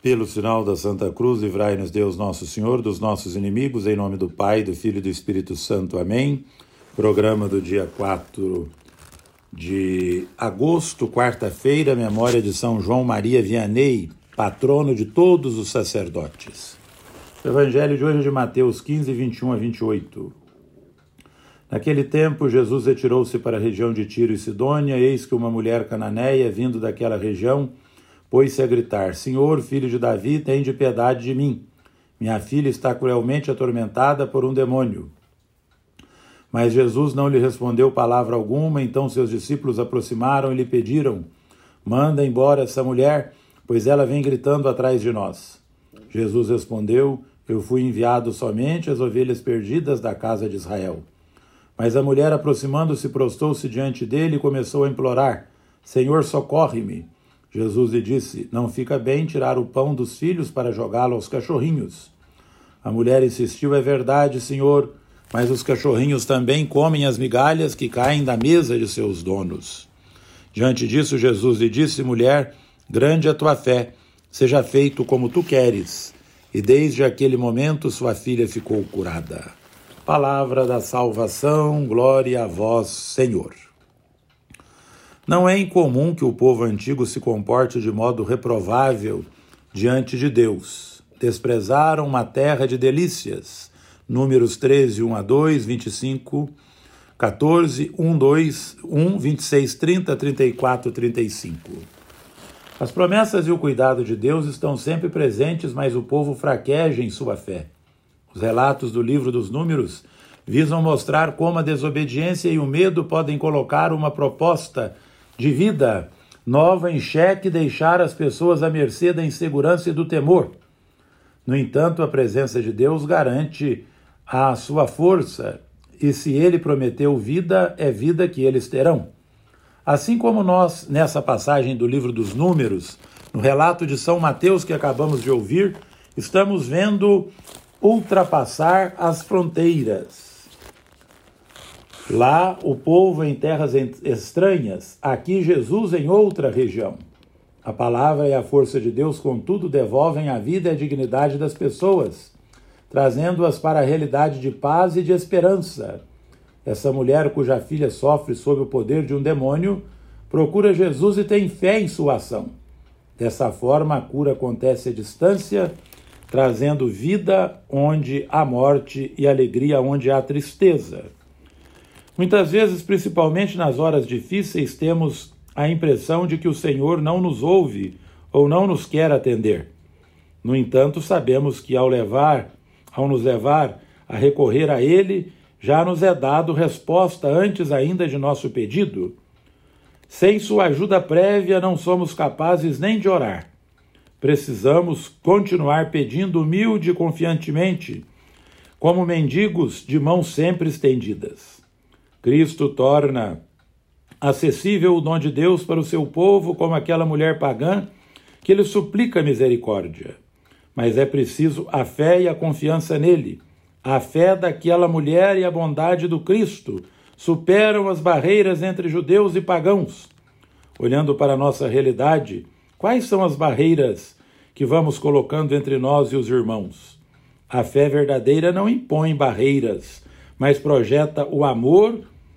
Pelo sinal da Santa Cruz, livrai-nos Deus Nosso Senhor dos nossos inimigos, em nome do Pai, do Filho e do Espírito Santo. Amém. Programa do dia 4 de agosto, quarta-feira, memória de São João Maria Vianney, patrono de todos os sacerdotes. O Evangelho de hoje é de Mateus 15, 21 a 28. Naquele tempo, Jesus retirou-se para a região de Tiro e Sidônia, eis que uma mulher cananeia, vindo daquela região, pôs-se a gritar: Senhor, filho de Davi, tende piedade de mim. Minha filha está cruelmente atormentada por um demônio. Mas Jesus não lhe respondeu palavra alguma. Então seus discípulos aproximaram e lhe pediram: manda embora essa mulher, pois ela vem gritando atrás de nós. Jesus respondeu: eu fui enviado somente às ovelhas perdidas da casa de Israel. Mas a mulher, aproximando-se, prostou-se diante dele e começou a implorar: Senhor, socorre-me. Jesus lhe disse: não fica bem tirar o pão dos filhos para jogá-lo aos cachorrinhos. A mulher insistiu: é verdade, Senhor, mas os cachorrinhos também comem as migalhas que caem da mesa de seus donos. Diante disso, Jesus lhe disse: mulher, grande é a tua fé, seja feito como tu queres. E desde aquele momento sua filha ficou curada. Palavra da salvação, glória a vós, Senhor. Não é incomum que o povo antigo se comporte de modo reprovável diante de Deus. Desprezaram uma terra de delícias. Números 13, 1 a 2, 25, 14, 1, 2, 1, 26, 30, 34, 35. As promessas e o cuidado de Deus estão sempre presentes, mas o povo fraqueja em sua fé. Os relatos do livro dos Números visam mostrar como a desobediência e o medo podem colocar uma proposta de vida nova em xeque e deixar as pessoas à mercê da insegurança e do temor. No entanto, a presença de Deus garante a sua força, e se ele prometeu vida, é vida que eles terão. Assim como nós, nessa passagem do livro dos Números, no relato de São Mateus que acabamos de ouvir, estamos vendo ultrapassar as fronteiras. Lá, o povo em terras estranhas, aqui Jesus em outra região. A palavra e a força de Deus, contudo, devolvem a vida e a dignidade das pessoas, trazendo-as para a realidade de paz e de esperança. Essa mulher, cuja filha sofre sob o poder de um demônio, procura Jesus e tem fé em sua ação. Dessa forma, a cura acontece à distância, trazendo vida onde há morte e alegria onde há tristeza. Muitas vezes, principalmente nas horas difíceis, temos a impressão de que o Senhor não nos ouve ou não nos quer atender. No entanto, sabemos que ao nos levar a recorrer a Ele, já nos é dado resposta antes ainda de nosso pedido. Sem sua ajuda prévia, não somos capazes nem de orar. Precisamos continuar pedindo humilde e confiantemente, como mendigos de mãos sempre estendidas. Cristo torna acessível o dom de Deus para o seu povo, como aquela mulher pagã que lhe suplica misericórdia. Mas é preciso a fé e a confiança nele. A fé daquela mulher e a bondade do Cristo superam as barreiras entre judeus e pagãos. Olhando para a nossa realidade, quais são as barreiras que vamos colocando entre nós e os irmãos? A fé verdadeira não impõe barreiras, mas projeta o amor.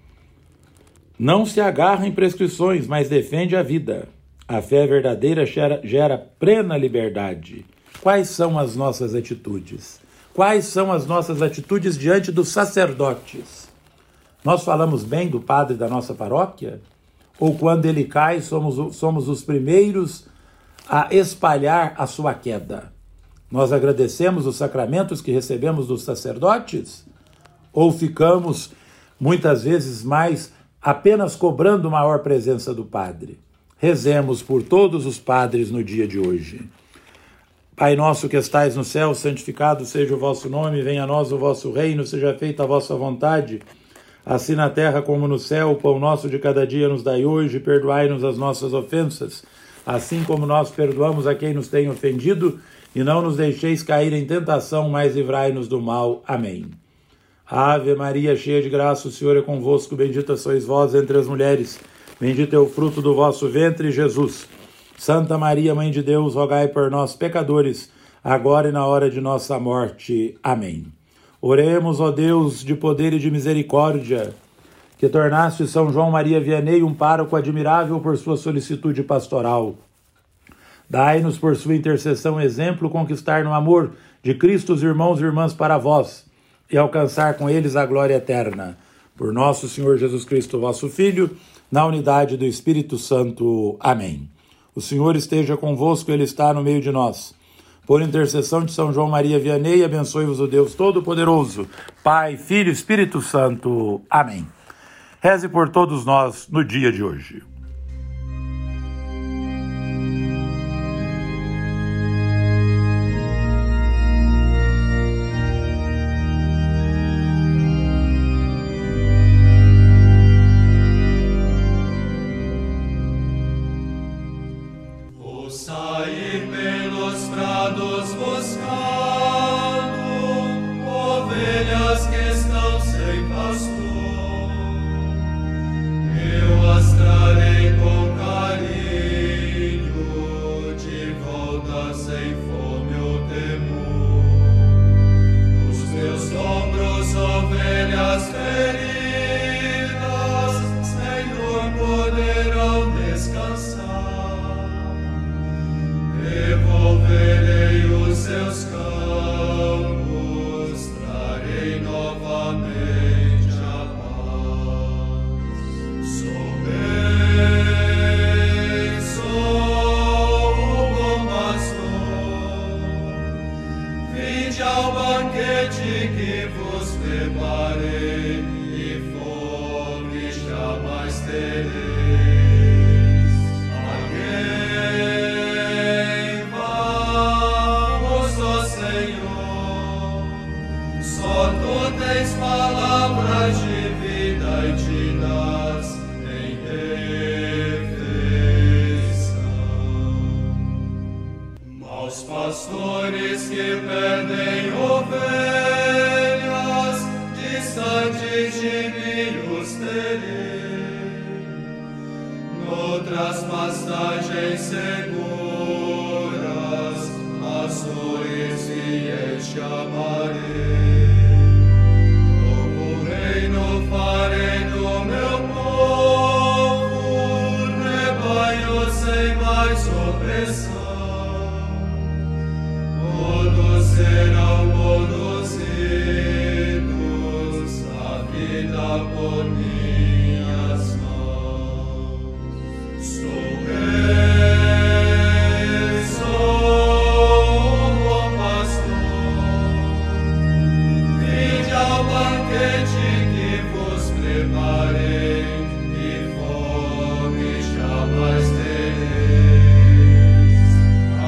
Não se agarra em prescrições, mas defende a vida. A fé verdadeira gera plena liberdade. Quais são as nossas atitudes? Quais são as nossas atitudes diante dos sacerdotes? Nós falamos bem do padre da nossa paróquia? Ou quando ele cai, somos os primeiros a espalhar a sua queda? Nós agradecemos os sacramentos que recebemos dos sacerdotes? Ou ficamos, muitas vezes, mais apenas cobrando maior presença do Padre? Rezemos por todos os padres no dia de hoje. Pai nosso que estais no céu, santificado seja o vosso nome, venha a nós o vosso reino, seja feita a vossa vontade, assim na terra como no céu. O pão nosso de cada dia nos dai hoje, perdoai-nos as nossas ofensas, assim como nós perdoamos a quem nos tem ofendido, e não nos deixeis cair em tentação, mas livrai-nos do mal. Amém. Ave Maria, cheia de graça, o Senhor é convosco, bendita sois vós entre as mulheres, bendito é o fruto do vosso ventre, Jesus. Santa Maria, Mãe de Deus, rogai por nós, pecadores, agora e na hora de nossa morte. Amém. Oremos, ó Deus de poder e de misericórdia, que tornaste São João Maria Vianney um pároco admirável por sua solicitude pastoral. Dai-nos por sua intercessão exemplo conquistar no amor de Cristo os irmãos e irmãs para vós e alcançar com eles a glória eterna. Por nosso Senhor Jesus Cristo, vosso Filho, na unidade do Espírito Santo. Amém. O Senhor esteja convosco, Ele está no meio de nós. Por intercessão de São João Maria Vianney, abençoe-vos o Deus Todo-Poderoso, Pai, Filho e Espírito Santo. Amém. Reze por todos nós no dia de hoje. Sair pelos prados buscando ovelhas que estão sem pastor, eu as trarei com carinho de volta sem fome ou temor. Os meus ombros, ovelhas feridas, Senhor, poderão descansar. Devolverei os seus campos, trarei novamente a paz. Sou bem, sou o bom pastor. Vinde ao banquete que vos preparei e fome jamais tereis. Tens palavras de vida e te das em refeição. Maus pastores que perdem ovelhas, distantes de mim os terei. Noutras pastagens seguras, ações fiéis chamarei. Farei do meu povo rebanho sem mais opressão. Todos serão conduzidos à vida por minhas mãos. Sou rei, sou um bom pastor. Vinde ao banquete preparei e fome jamais tereis. A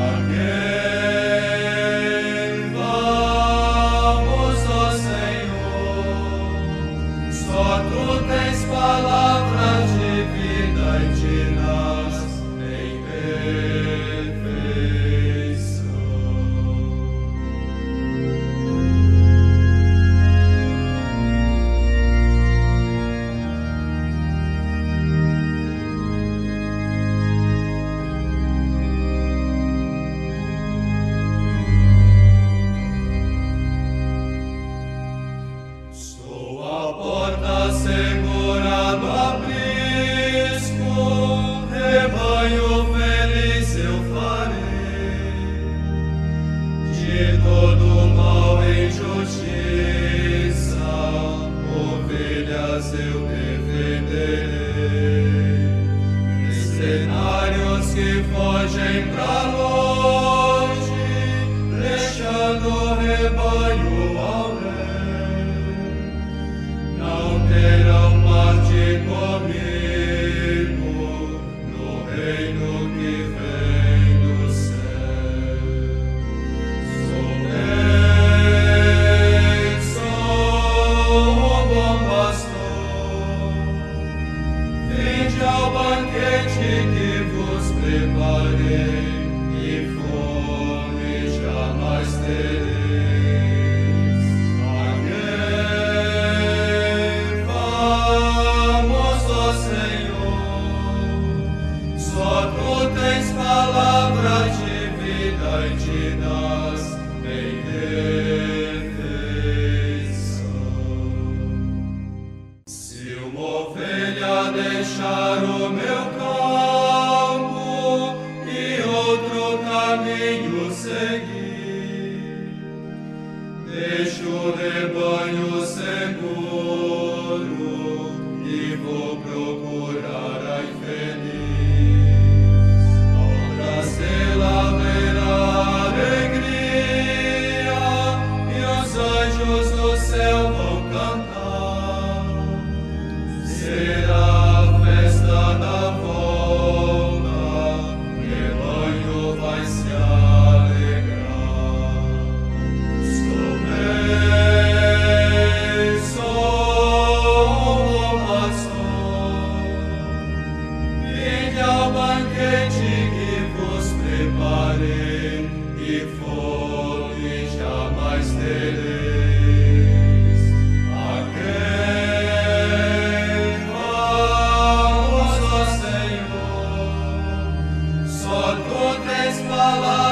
quem vamos, ó Senhor? Só tu tens palavras de vida e te das em refeição. Segurado aprisco, rebanho feliz eu farei, de todo mal e injustiça, ovelhas eu defenderei. Mercenários que fogem pra longe, deixando o rebanho ao terão parte comigo no reino que vem do céu. Sou bem, sou um bom pastor. Vinde ao banquete que vos preparei e vidas em refeição. Se uma ovelha deixar o meu campo e outro caminho seguir, deixo o rebanho seguro e vou procurar a infeliz. Horas dela haverá alegria e os anjos do céu vão cantar. Será a festa da volta, o rebanho vai se alegrar. Estou bem, sou o pastor. Vinde ao banquete que vos preparei, e fome jamais tereis. A quem vamos, ó Senhor? Só tu tens palavras